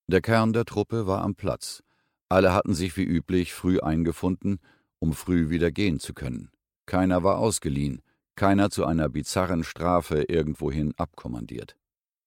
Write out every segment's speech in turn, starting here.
Der Kern der Truppe war am Platz. Alle hatten sich wie üblich früh eingefunden, um früh wieder gehen zu können. Keiner war ausgeliehen, keiner zu einer bizarren Strafe irgendwohin abkommandiert.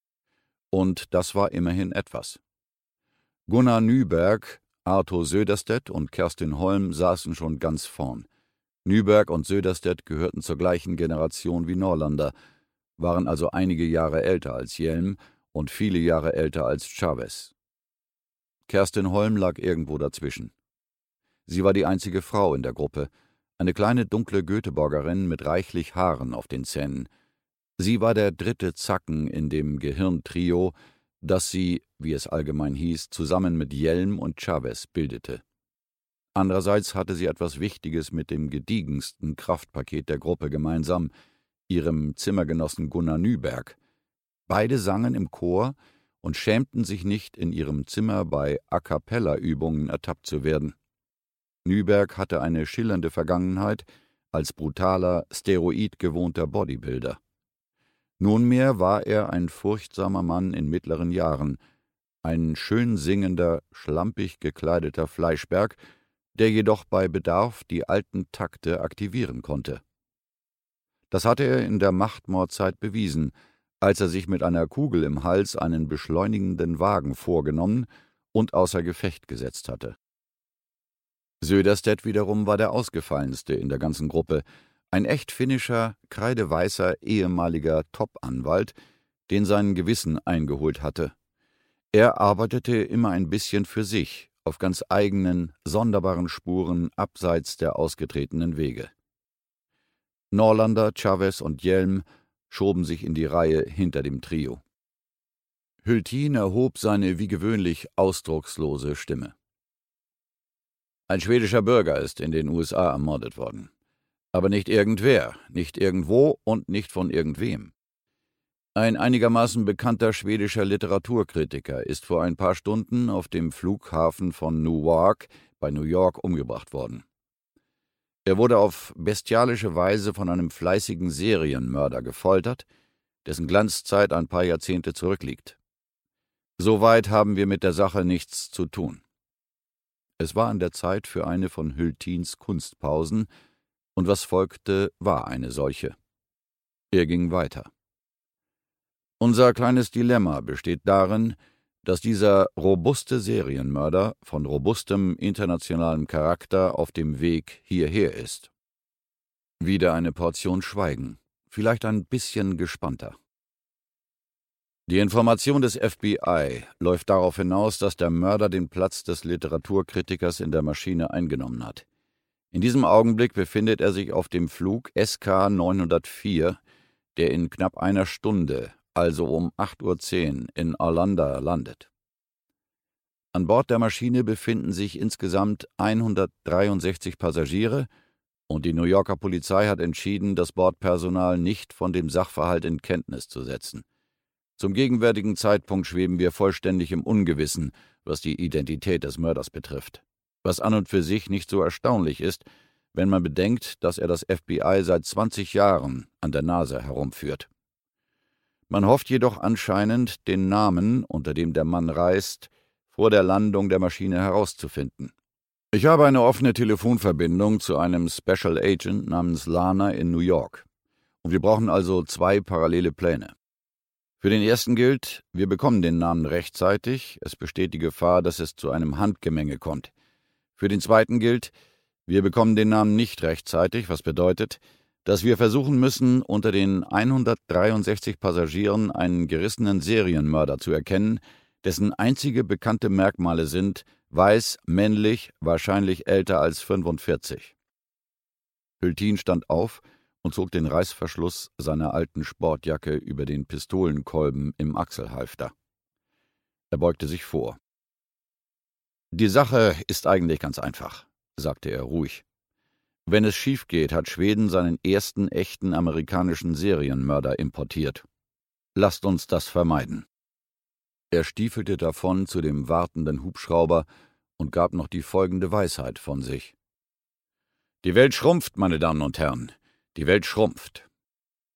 Und das war immerhin etwas. Gunnar Nyberg, Arthur Söderstedt und Kerstin Holm saßen schon ganz vorn. Nyberg und Söderstedt gehörten zur gleichen Generation wie Norlander, waren also einige Jahre älter als Hjelm und viele Jahre älter als Chavez. Kerstin Holm lag irgendwo dazwischen. Sie war die einzige Frau in der Gruppe, eine kleine dunkle Göteborgerin mit reichlich Haaren auf den Zähnen. Sie war der dritte Zacken in dem Gehirntrio, das sie, wie es allgemein hieß, zusammen mit Hjelm und Chavez bildete. Andererseits hatte sie etwas Wichtiges mit dem gediegensten Kraftpaket der Gruppe gemeinsam, ihrem Zimmergenossen Gunnar Nyberg. Beide sangen im Chor und schämten sich nicht, in ihrem Zimmer bei A-cappella-Übungen ertappt zu werden. Nyberg hatte eine schillernde Vergangenheit als brutaler, steroidgewohnter Bodybuilder. Nunmehr war er ein furchtsamer Mann in mittleren Jahren, ein schön singender, schlampig gekleideter Fleischberg, der jedoch bei Bedarf die alten Takte aktivieren konnte. Das hatte er in der Machtmordzeit bewiesen, als er sich mit einer Kugel im Hals einen beschleunigenden Wagen vorgenommen und außer Gefecht gesetzt hatte. Söderstedt wiederum war der ausgefallenste in der ganzen Gruppe, ein echt finnischer, kreideweißer ehemaliger Top-Anwalt, den sein Gewissen eingeholt hatte. Er arbeitete immer ein bisschen für sich, auf ganz eigenen, sonderbaren Spuren abseits der ausgetretenen Wege. Norlander, Chavez und Hjelm schoben sich in die Reihe hinter dem Trio. Hültin erhob seine wie gewöhnlich ausdruckslose Stimme. Ein schwedischer Bürger ist in den USA ermordet worden. Aber nicht irgendwer, nicht irgendwo und nicht von irgendwem. Ein einigermaßen bekannter schwedischer Literaturkritiker ist vor ein paar Stunden auf dem Flughafen von Newark bei New York umgebracht worden. Er wurde auf bestialische Weise von einem fleißigen Serienmörder gefoltert, dessen Glanzzeit ein paar Jahrzehnte zurückliegt. Soweit haben wir mit der Sache nichts zu tun. Es war an der Zeit für eine von Hültins Kunstpausen, und was folgte, war eine solche. Er ging weiter. Unser kleines Dilemma besteht darin, dass dieser robuste Serienmörder von robustem internationalem Charakter auf dem Weg hierher ist. Wieder eine Portion Schweigen, vielleicht ein bisschen gespannter. Die Information des FBI läuft darauf hinaus, dass der Mörder den Platz des Literaturkritikers in der Maschine eingenommen hat. In diesem Augenblick befindet er sich auf dem Flug SK 904, der in knapp einer Stunde, also um 8:10 Uhr in Arlanda landet. An Bord der Maschine befinden sich insgesamt 163 Passagiere und die New Yorker Polizei hat entschieden, das Bordpersonal nicht von dem Sachverhalt in Kenntnis zu setzen. Zum gegenwärtigen Zeitpunkt schweben wir vollständig im Ungewissen, was die Identität des Mörders betrifft. Was an und für sich nicht so erstaunlich ist, wenn man bedenkt, dass er das FBI seit 20 Jahren an der Nase herumführt. Man hofft jedoch anscheinend, den Namen, unter dem der Mann reist, vor der Landung der Maschine herauszufinden. Ich habe eine offene Telefonverbindung zu einem Special Agent namens Lana in New York. Und wir brauchen also 2 parallele Pläne. Für den ersten gilt, wir bekommen den Namen rechtzeitig, es besteht die Gefahr, dass es zu einem Handgemenge kommt. Für den zweiten gilt, wir bekommen den Namen nicht rechtzeitig, was bedeutet, dass wir versuchen müssen, unter den 163 Passagieren einen gerissenen Serienmörder zu erkennen, dessen einzige bekannte Merkmale sind: weiß, männlich, wahrscheinlich älter als 45. Hültin stand auf und zog den Reißverschluss seiner alten Sportjacke über den Pistolenkolben im Achselhalfter. Er beugte sich vor. »Die Sache ist eigentlich ganz einfach«, sagte er ruhig. »Wenn es schief geht, hat Schweden seinen ersten echten amerikanischen Serienmörder importiert. Lasst uns das vermeiden.« Er stiefelte davon zu dem wartenden Hubschrauber und gab noch die folgende Weisheit von sich. »Die Welt schrumpft, meine Damen und Herren, die Welt schrumpft.